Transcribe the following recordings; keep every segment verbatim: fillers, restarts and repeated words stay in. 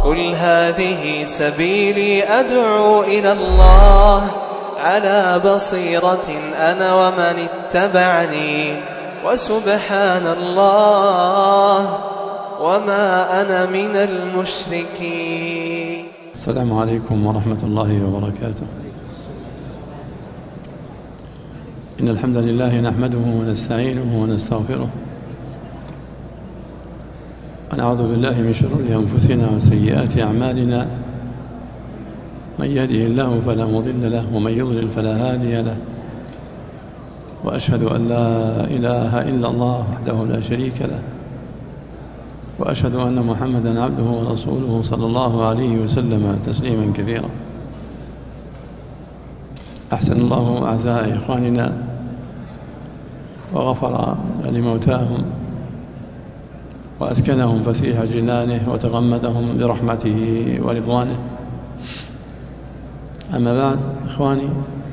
قل هذه سبيلي أدعو إلى الله على بصيرة أنا ومن اتبعني وسبحان الله وما أنا من المشركين. السلام عليكم ورحمة الله وبركاته. إن الحمد لله نحمده ونستعينه ونستغفره ونعوذ بالله من شرور أنفسنا وسيئات أعمالنا، من يهده الله فلا مضل له ومن يضلل فلا هادي له، وأشهد أن لا إله إلا الله وحده لا شريك له، وأشهد أن محمدًا عبده ورسوله صلى الله عليه وسلم تسليمًا كثيرا. أحسن الله أعزائي إخواننا وغفر لموتاهم وأسكنهم فسيح جنانه وتغمدهم برحمته ورضوانه. أما بعد إخواني،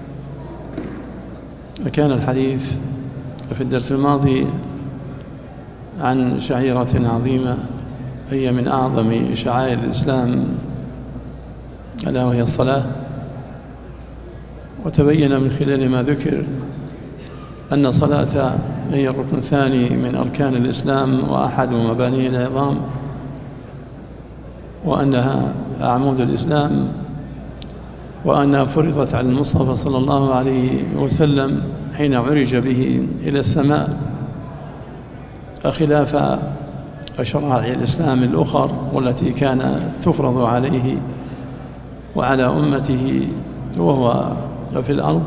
كان الحديث في الدرس الماضي عن شعيرة عظيمة هي من أعظم شعائر الإسلام، ألا وهي الصلاة. وتبين من خلال ما ذكر أن الصلاة هي الركن الثاني من أركان الإسلام وأحد مبانيه العظام، وأنها عمود الإسلام، وأنها فرضت على المصطفى صلى الله عليه وسلم حين عرج به إلى السماء، خلاف شرائع الإسلام الأخر والتي كانت تفرض عليه وعلى أمته وهو في الأرض.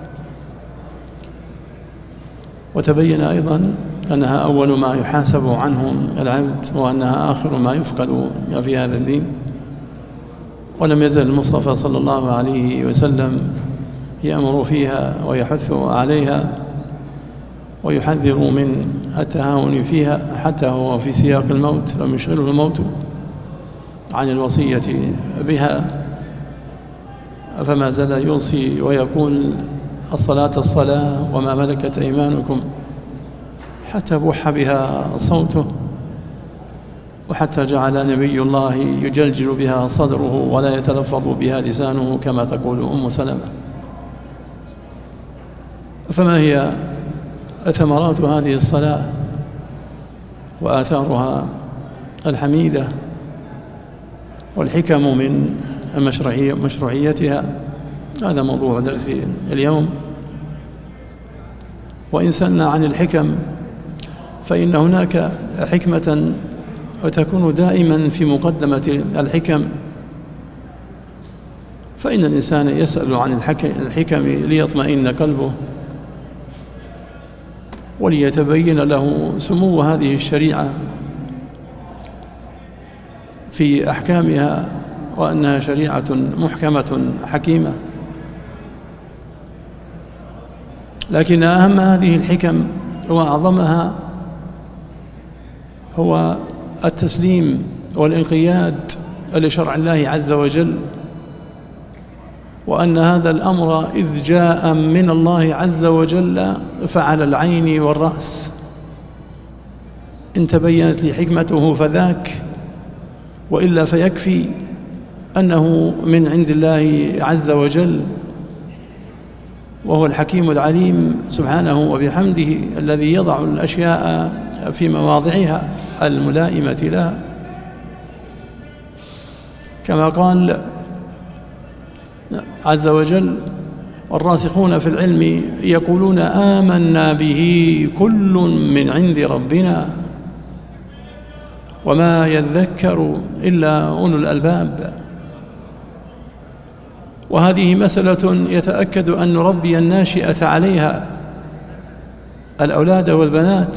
وتبين أيضا أنها أول ما يحاسب عنه العبد، وأنها آخر ما يفقد في هذا الدين. ولم يزل المصطفى صلى الله عليه وسلم يأمر فيها ويحث عليها ويحذر من التهاون فيها، حتى هو في سياق الموت لم يشغله الموت عن الوصية بها، فما زال يوصي ويقول الصلاة الصلاة وما ملكت أيمانكم، حتى بوح بها صوته، وحتى جعل نبي الله يجلجل بها صدره ولا يتلفظ بها لسانه كما تقول أم سلمة. فما هي ثمرات هذه الصلاة وآثارها الحميدة والحكم من مشروعيتها؟ هذا موضوع درسي اليوم. وإن سألنا عن الحكم فإن هناك حكمة وتكون دائما في مقدمة الحكم، فإن الإنسان يسأل عن الحكم ليطمئن قلبه وليتبين له سمو هذه الشريعة في أحكامها، وأنها شريعة محكمة حكيمة. لكن أهم هذه الحكم وأعظمها هو التسليم والانقياد لشرع الله عز وجل، وأن هذا الأمر إذ جاء من الله عز وجل فعلى العين والرأس، إن تبينت لي حكمته فذاك، وإلا فيكفي أنه من عند الله عز وجل، وهو الحكيم العليم سبحانه وبحمده الذي يضع الأشياء في مواضعها الملائمة لها، كما قال عز وجل: والراسخون في العلم يقولون آمنا به كل من عند ربنا وما يذكر إلا أولو الألباب. وهذه مسألة يتأكد أن نربي الناشئة عليها الأولاد والبنات،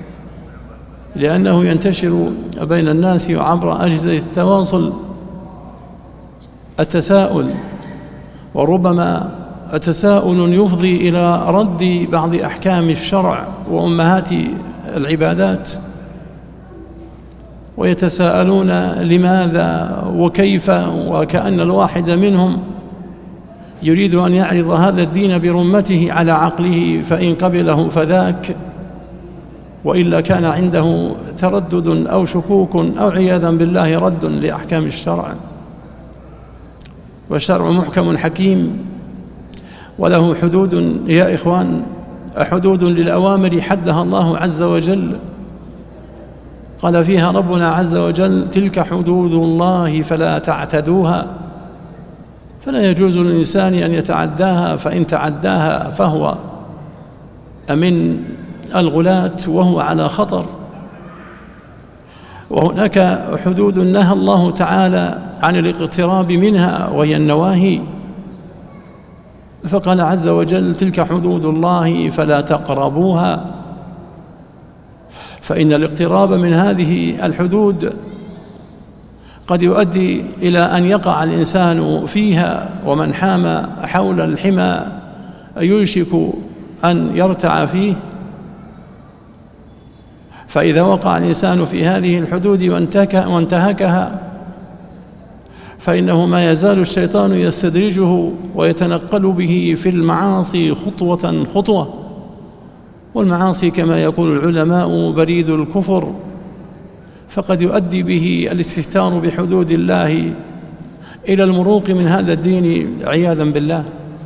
لأنه ينتشر بين الناس وعبر أجهزة التواصل التساؤل، وربما التساؤل يفضي إلى رد بعض أحكام الشرع وأمهات العبادات، ويتساءلون لماذا وكيف، وكأن الواحد منهم يريد أن يعرض هذا الدين برمته على عقله، فإن قبله فذاك وإلا كان عنده تردد أو شكوك أو عياذا بالله رد لأحكام الشرع. والشرع محكم حكيم وله حدود يا إخوان، حدود للأوامر حدها الله عز وجل، قال فيها ربنا عز وجل: تلك حدود الله فلا تعتدوها. فلا يجوز للإنسان أن يتعداها، فإن تعداها فهو من الغلاة وهو على خطر. وهناك حدود نهى الله تعالى عن الاقتراب منها وهي النواهي، فقال عز وجل: تلك حدود الله فلا تقربوها. فإن الاقتراب من هذه الحدود قد يؤدي إلى أن يقع الإنسان فيها، ومن حام حول الحمى يوشك أن يرتع فيه. فإذا وقع الإنسان في هذه الحدود وانتهكها فإنه ما يزال الشيطان يستدرجه ويتنقل به في المعاصي خطوة خطوة. والمعاصي كما يقول العلماء بريد الكفر، فقد يؤدي به الاستهتار بحدود الله إلى المروق من هذا الدين عياذا بالله.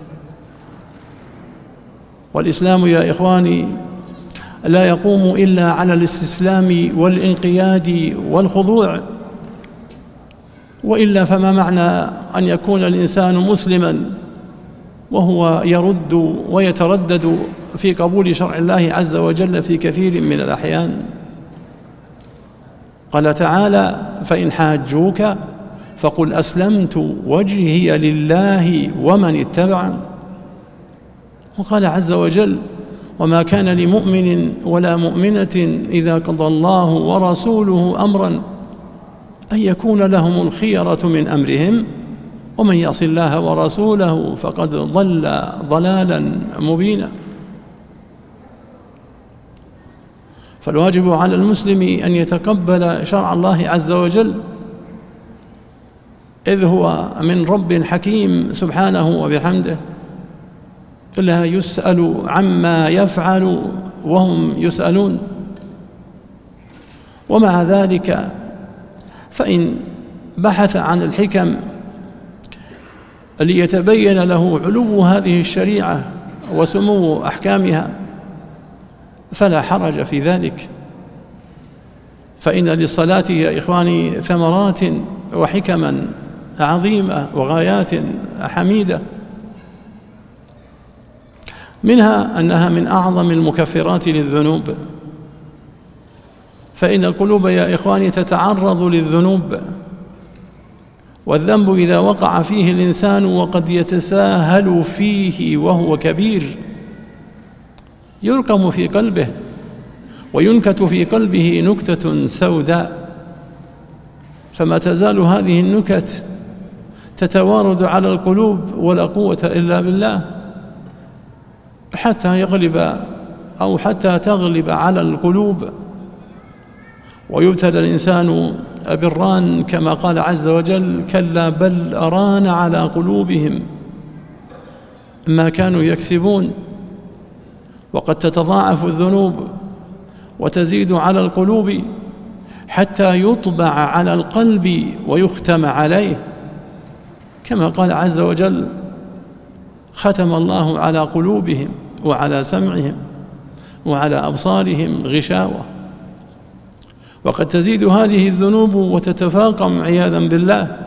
والإسلام يا إخواني لا يقوم إلا على الاستسلام والانقياد والخضوع، وإلا فما معنى أن يكون الإنسان مسلما وهو يرد ويتردد في قبول شرع الله عز وجل في كثير من الأحيان؟ قال تعالى: فإن حاجوك فقل أسلمت وجهي لله ومن اتبعن. وقال عز وجل: وما كان لمؤمن ولا مؤمنة إذا قضى الله ورسوله أمرا أن يكون لهم الخيرة من أمرهم ومن يعص الله ورسوله فقد ضل ضلالا مبينا. فالواجب على المسلم أن يتقبل شرع الله عز وجل، إذ هو من رب حكيم سبحانه وبحمده، لا يسأل عما يفعل وهم يسألون. ومع ذلك فإن بحث عن الحكم ليتبين له علو هذه الشريعة وسمو أحكامها فلا حرج في ذلك، فإن للصلاة يا إخواني ثمرات وحكما عظيمة وغايات حميدة، منها أنها من أعظم المكفرات للذنوب. فإن القلوب يا إخواني تتعرض للذنوب، والذنب إذا وقع فيه الإنسان وقد يتساهل فيه وهو كبير يرقم في قلبه وينكت في قلبه نكتة سوداء، فما تزال هذه النكت تتوارد على القلوب ولا قوة إلا بالله، حتى يغلب أو حتى تغلب على القلوب ويبتلى الإنسان بالران، كما قال عز وجل: كلا بل ران على قلوبهم ما كانوا يكسبون. وقد تتضاعف الذنوب وتزيد على القلوب حتى يطبع على القلب ويختم عليه، كما قال عز وجل: ختم الله على قلوبهم وعلى سمعهم وعلى أبصارهم غشاوة. وقد تزيد هذه الذنوب وتتفاقم عياذا بالله،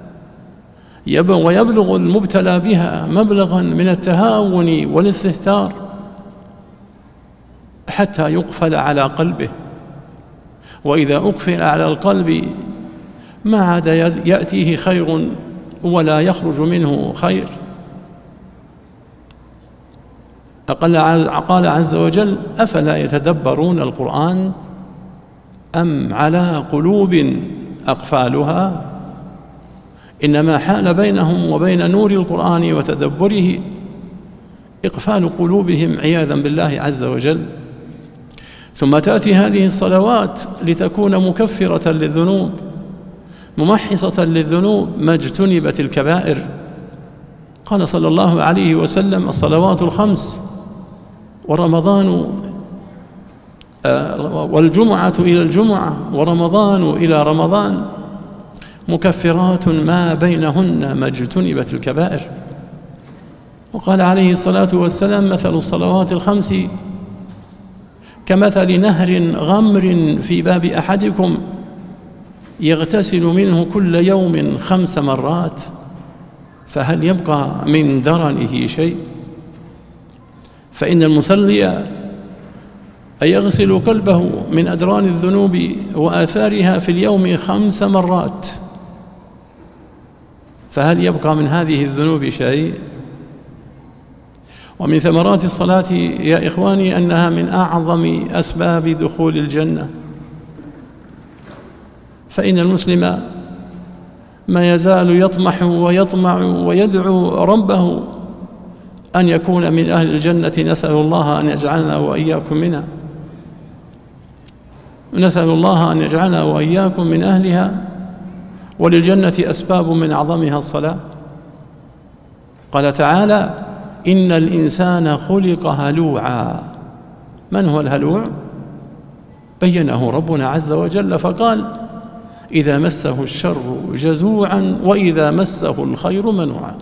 ويبلغ المبتلى بها مبلغا من التهاون والاستهتار حتى يقفل على قلبه. وإذا أقفل على القلب ما عاد يأتيه خير ولا يخرج منه خير. قال عز وجل: أفلا يتدبرون القرآن أم على قلوب أقفالها. إنما حال بينهم وبين نور القرآن وتدبره إقفال قلوبهم عياذا بالله عز وجل. ثم تأتي هذه الصلوات لتكون مكفرة للذنوب ممحصة للذنوب ما اجتنبت الكبائر. قال صلى الله عليه وسلم: الصلوات الخمس ورمضان والجمعة إلى الجمعة ورمضان إلى رمضان مكفرات ما بينهن ما اجتنبت الكبائر. وقال عليه الصلاة والسلام: مثل الصلوات الخمس كمثل نهر غمر في باب أحدكم يغتسل منه كل يوم خمس مرات فهل يبقى من درنه شيء؟ فإن المصلي يغسل قلبه من أدران الذنوب وآثارها في اليوم خمس مرات فهل يبقى من هذه الذنوب شيء؟ ومن ثمرات الصلاة يا إخواني أنها من أعظم أسباب دخول الجنة، فإن المسلم ما يزال يطمح ويطمع ويدعو ربه أن يكون من أهل الجنة، نسأل الله أن يجعلنا وإياكم منها، نسأل الله أن يجعلنا وإياكم من أهلها. وللجنة أسباب من أعظمها الصلاة. قال تعالى: إن الإنسان خلق هلوعا. من هو الهلوع؟ بينه ربنا عز وجل فقال: إذا مسه الشر جزوعا وإذا مسه الخير منوعا.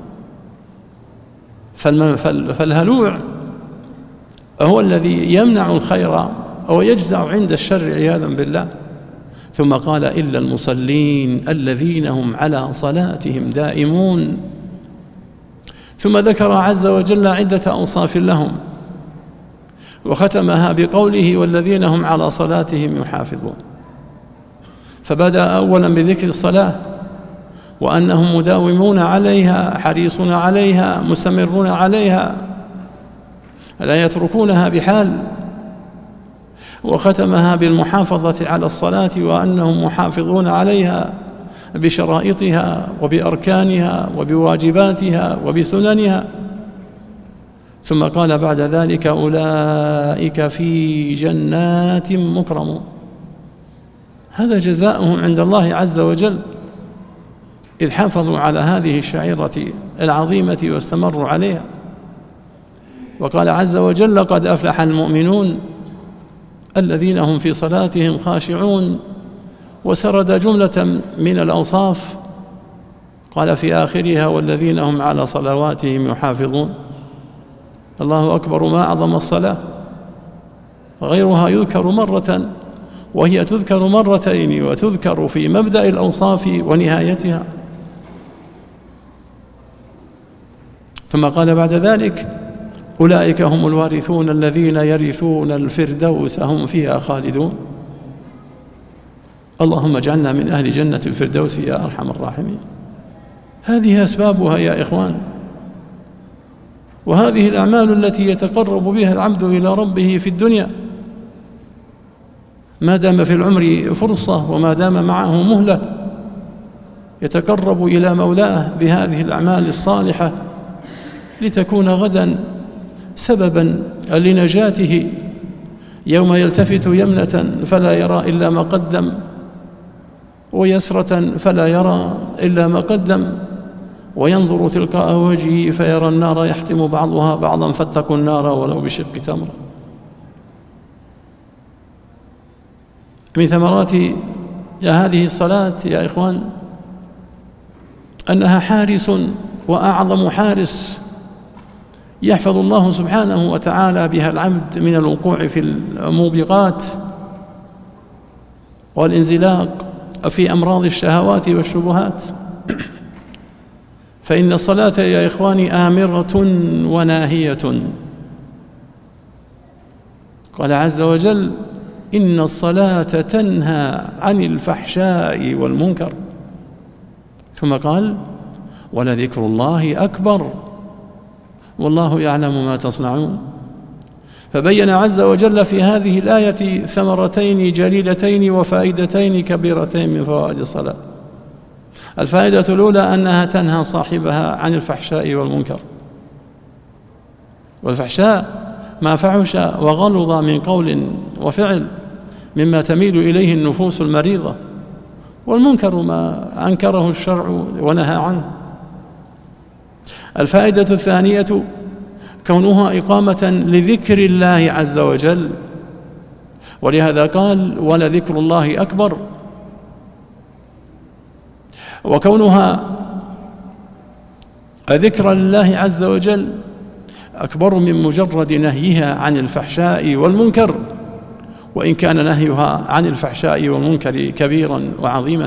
فالهلوع هو الذي يمنع الخير أو يجزع عند الشر عياذا بالله. ثم قال: إلا المصلين الذين هم على صلاتهم دائمون. ثم ذكر عز وجل عدة أوصاف لهم وختمها بقوله: والذين هم على صلاتهم يحافظون. فبدأ أولا بذكر الصلاة وأنهم مداومون عليها، حريصون عليها، مستمرون عليها، لا يتركونها بحال. وختمها بالمحافظة على الصلاة وأنهم محافظون عليها بشرائطها وبأركانها وبواجباتها وبسننها. ثم قال بعد ذلك: أولئك في جنات مكرمون. هذا جزاؤهم عند الله عز وجل إذ حافظوا على هذه الشعيرة العظيمة واستمروا عليها. وقال عز وجل: قد أفلح المؤمنون الذين هم في صلاتهم خاشعون. وسرد جملة من الأوصاف قال في آخرها: والذين هم على صلواتهم يحافظون. الله أكبر، ما أعظم الصلاة. غيرها يذكر مرة وهي تذكر مرتين وتذكر في مبدأ الأوصاف ونهايتها. ثم قال بعد ذلك: أولئك هم الوارثون الذين يرثون الفردوس هم فيها خالدون. اللهم اجعلنا من أهل جنة الفردوس يا أرحم الراحمين. هذه أسبابها يا إخوان، وهذه الأعمال التي يتقرب بها العبد إلى ربه في الدنيا ما دام في العمر فرصة وما دام معه مهلة يتقرب إلى مولاه بهذه الأعمال الصالحة لتكون غدا سببا لنجاته يوم يلتفت يمنة فلا يرى إلا ما قدم، ويسرة فلا يرى إلا ما قدم، وينظر تلقاء وجهه فيرى النار يحتم بعضها بعضا فاتقوا النار ولو بشق تمرة. من ثمرات هذه الصلاة يا إخوان أنها حارس وأعظم حارس يحفظ الله سبحانه وتعالى بها العبد من الوقوع في الموبقات والانزلاق في أمراض الشهوات والشبهات. فإن الصلاة يا إخواني آمرة وناهية. قال عز وجل: إن الصلاة تنهى عن الفحشاء والمنكر. ثم قال: ولذكر الله أكبر والله يعلم ما تصنعون. فبين عز وجل في هذه الآية ثمرتين جليلتين وفائدتين كبيرتين من فوائد الصلاة. الفائدة الأولى أنها تنهى صاحبها عن الفحشاء والمنكر. والفحشاء ما فحش وغلظ من قول وفعل مما تميل إليه النفوس المريضة، والمنكر ما أنكره الشرع ونهى عنه. الفائدة الثانية كونها إقامة لذكر الله عز وجل ولهذا قال ولذكر الله أكبر. وكونها ذكرى لله عز وجل أكبر من مجرد نهيها عن الفحشاء والمنكر، وإن كان نهيها عن الفحشاء والمنكر كبيرا وعظيما.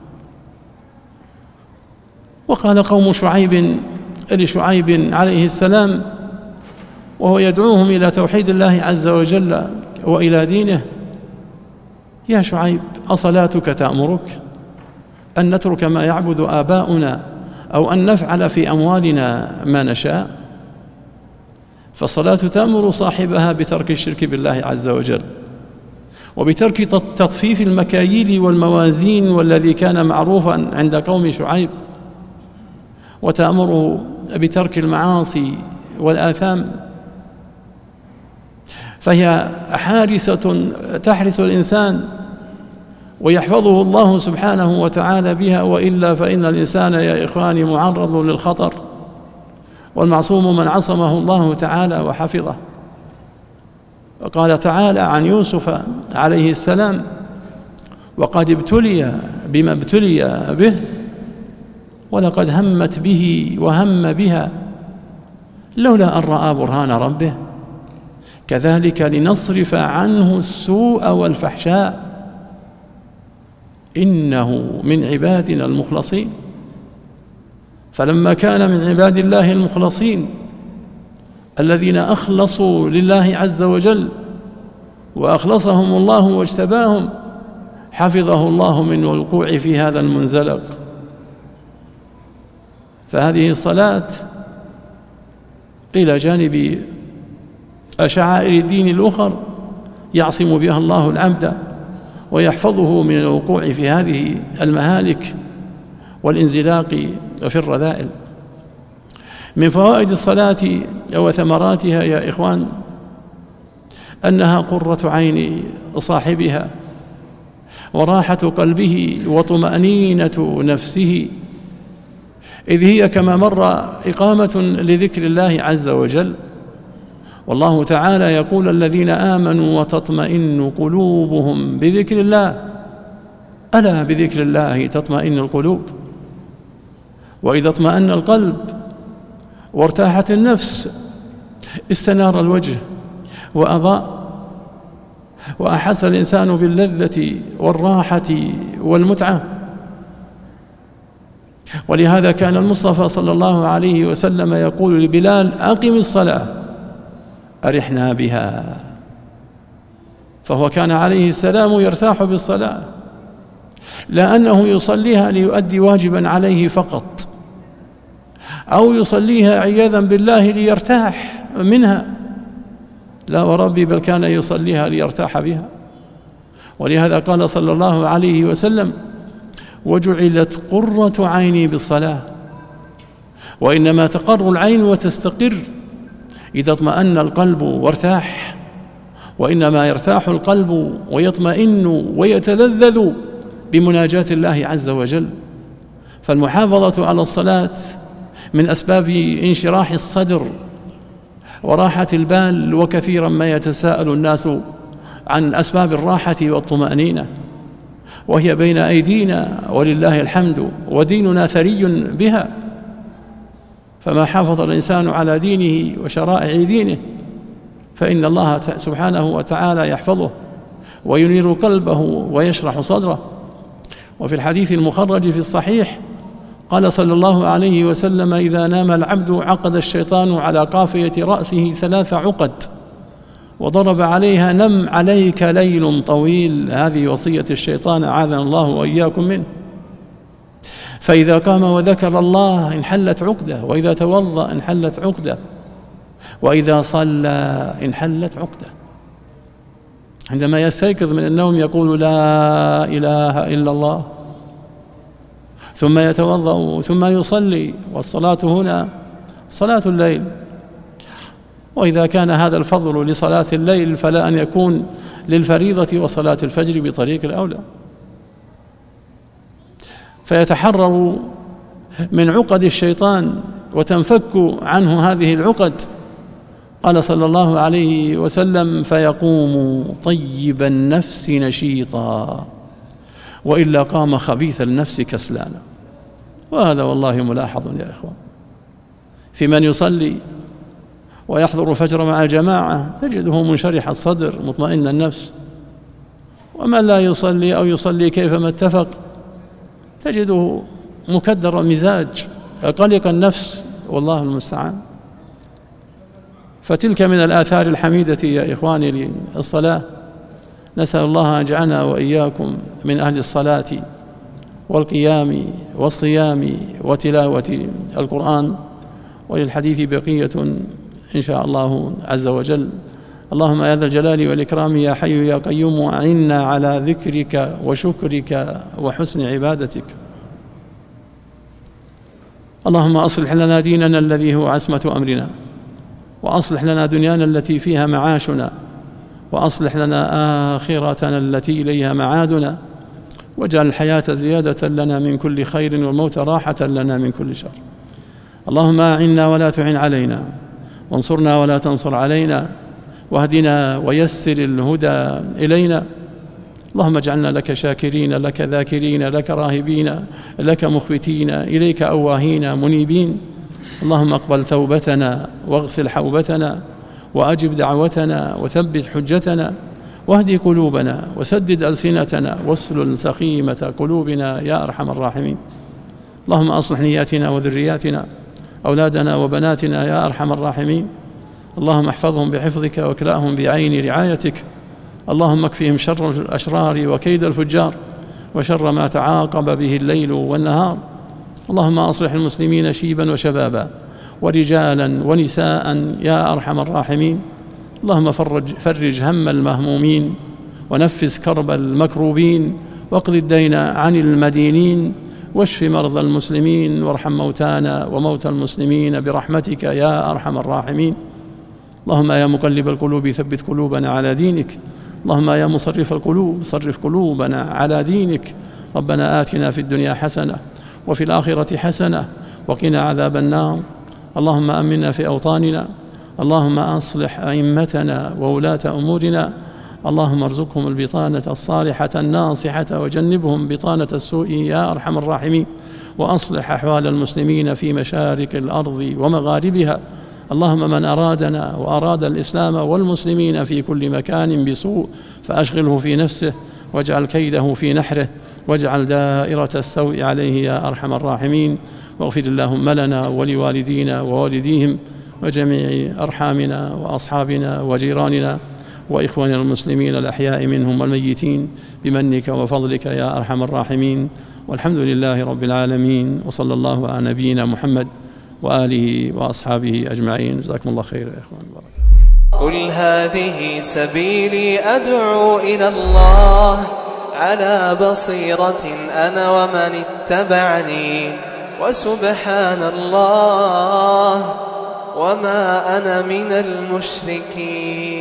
وقال قوم شعيب لشعيب عليه السلام وهو يدعوهم إلى توحيد الله عز وجل وإلى دينه: يا شعيب أصلاتك تأمرك أن نترك ما يعبد آباؤنا أو أن نفعل في أموالنا ما نشاء؟ فالصلاة تأمر صاحبها بترك الشرك بالله عز وجل، وبترك تطفيف المكاييل والموازين والذي كان معروفا عند قوم شعيب، وتأمره بترك المعاصي والآثام، فهي حارسة تحرس الإنسان ويحفظه الله سبحانه وتعالى بها، وإلا فإن الإنسان يا إخواني معرض للخطر، والمعصوم من عصمه الله تعالى وحفظه. وقال تعالى عن يوسف عليه السلام: وقد ابتلي بما ابتلي به ولقد همت به وهم بها لولا أن رأى برهان ربه كذلك لنصرف عنه السوء والفحشاء إنه من عبادنا المخلصين. فلما كان من عباد الله المخلصين الذين أخلصوا لله عز وجل وأخلصهم الله واجتباهم، حفظه الله من الوقوع في هذا المنزلق. فهذه الصلاة إلى جانب شعائر الدين الأخر يعصم بها الله العبد ويحفظه من الوقوع في هذه المهالك والانزلاق في الرذائل. من فوائد الصلاة وثمراتها يا إخوان أنها قرة عين صاحبها وراحة قلبه وطمأنينة نفسه، إذ هي كما مر إقامة لذكر الله عز وجل. والله تعالى يقول: الذين آمنوا وتطمئن قلوبهم بذكر الله، ألا بذكر الله تطمئن القلوب. وإذا اطمأن القلب وارتاحت النفس استنار الوجه وأضاء، وأحس الإنسان باللذة والراحة والمتعة. ولهذا كان المصطفى صلى الله عليه وسلم يقول لبلال: أقم الصلاة أرحنا بها. فهو كان عليه السلام يرتاح بالصلاة، لا أنه يصليها ليؤدي واجبا عليه فقط، أو يصليها عياذا بالله ليرتاح منها، لا وربي، بل كان يصليها ليرتاح بها. ولهذا قال صلى الله عليه وسلم: وجعلت قرة عيني بالصلاة. وإنما تقر العين وتستقر إذا اطمأن القلب وارتاح، وإنما يرتاح القلب ويطمئن ويتلذذ بمناجاة الله عز وجل. فالمحافظة على الصلاة من أسباب انشراح الصدر وراحة البال، وكثيرا ما يتساءل الناس عن أسباب الراحة والطمأنينة، وهي بين أيدينا ولله الحمد، وديننا ثري بها. فما حافظ الإنسان على دينه وشرائع دينه فإن الله سبحانه وتعالى يحفظه وينير قلبه ويشرح صدره. وفي الحديث المخرج في الصحيح قال صلى الله عليه وسلم: إذا نام العبد عقد الشيطان على قافية رأسه ثلاث عقد وضرب عليها: نم عليك ليل طويل. هذه وصية الشيطان أعاذنا الله وإياكم منه. فإذا قام وذكر الله انحلت عقدة، وإذا توضأ انحلت عقدة، وإذا صلى انحلت عقدة. عندما يستيقظ من النوم يقول: لا إله إلا الله، ثم يتوضأ ثم يصلي، والصلاة هنا صلاة الليل. وإذا كان هذا الفضل لصلاة الليل فلا أن يكون للفريضة وصلاة الفجر بطريق الأولى. فيتحرر من عقد الشيطان وتنفك عنه هذه العقد، قال صلى الله عليه وسلم: فيقوم طيب النفس نشيطا، وإلا قام خبيث النفس كسلانا. وهذا والله ملاحظ يا إخوان في من يصلي ويحضر الفجر مع الجماعة، تجده منشرح الصدر مطمئن النفس، ومن لا يصلي أو يصلي كيفما اتفق تجده مكدر المزاج قلق النفس، والله المستعان. فتلك من الآثار الحميدة يا إخواني للصلاة. نسأل الله أن يجعلنا وإياكم من أهل الصلاة والقيام والصيام وتلاوة القرآن. وللحديث بقية إن شاء الله عز وجل. اللهم يا ذا الجلال والإكرام يا حي يا قيوم أعنا على ذكرك وشكرك وحسن عبادتك. اللهم أصلح لنا ديننا الذي هو عصمة أمرنا، وأصلح لنا دنيانا التي فيها معاشنا، وأصلح لنا آخرتنا التي إليها معادنا، واجعل الحياة زيادة لنا من كل خير والموت راحة لنا من كل شر. اللهم أعنا ولا تعن علينا، وانصرنا ولا تنصر علينا، واهدنا ويسر الهدى إلينا. اللهم اجعلنا لك شاكرين، لك ذاكرين، لك راهبين، لك مخبتين، إليك أواهين منيبين. اللهم اقبل توبتنا واغسل حوبتنا وأجب دعوتنا وثبت حجتنا، واهدي قلوبنا وسدد ألسنتنا واسلل سخيمة قلوبنا يا أرحم الراحمين. اللهم أصلح نياتنا وذرياتنا، أولادنا وبناتنا يا أرحم الراحمين. اللهم احفظهم بحفظك واكلأهم بعين رعايتك. اللهم اكفهم شر الأشرار وكيد الفجار وشر ما تعاقب به الليل والنهار. اللهم أصلح المسلمين شيبا وشبابا ورجالا ونساء يا أرحم الراحمين. اللهم فرج, فرج هم المهمومين، ونفس كرب المكروبين، واقض الدين عن المدينين، واشف مرضى المسلمين، وارحم موتانا وموتى المسلمين برحمتك يا أرحم الراحمين. اللهم يا مقلب القلوب ثبت قلوبنا على دينك. اللهم يا مصرف القلوب صرف قلوبنا على دينك. ربنا آتنا في الدنيا حسنة وفي الآخرة حسنة وقنا عذاب النار. اللهم أمنا في أوطاننا. اللهم أصلح أئمتنا وولاة أمورنا. اللهم ارزقهم البطانة الصالحة الناصحة، وجنبهم بطانة السوء يا أرحم الراحمين. وأصلح أحوال المسلمين في مشارق الأرض ومغاربها. اللهم من أرادنا وأراد الإسلام والمسلمين في كل مكان بسوء فأشغله في نفسه، واجعل كيده في نحره، واجعل دائرة السوء عليه يا أرحم الراحمين. واغفر اللهم لنا ولوالدينا ووالديهم وجميع أرحامنا وأصحابنا وجيراننا وإخواننا المسلمين الأحياء منهم والميتين بمنك وفضلك يا أرحم الراحمين. والحمد لله رب العالمين، وصلى الله على نبينا محمد وآله وأصحابه أجمعين. جزاكم الله خير يا إخوان. قل هذه سبيلي أدعو إلى الله على بصيرة أنا ومن اتبعني، وسبحان الله وما أنا من المشركين.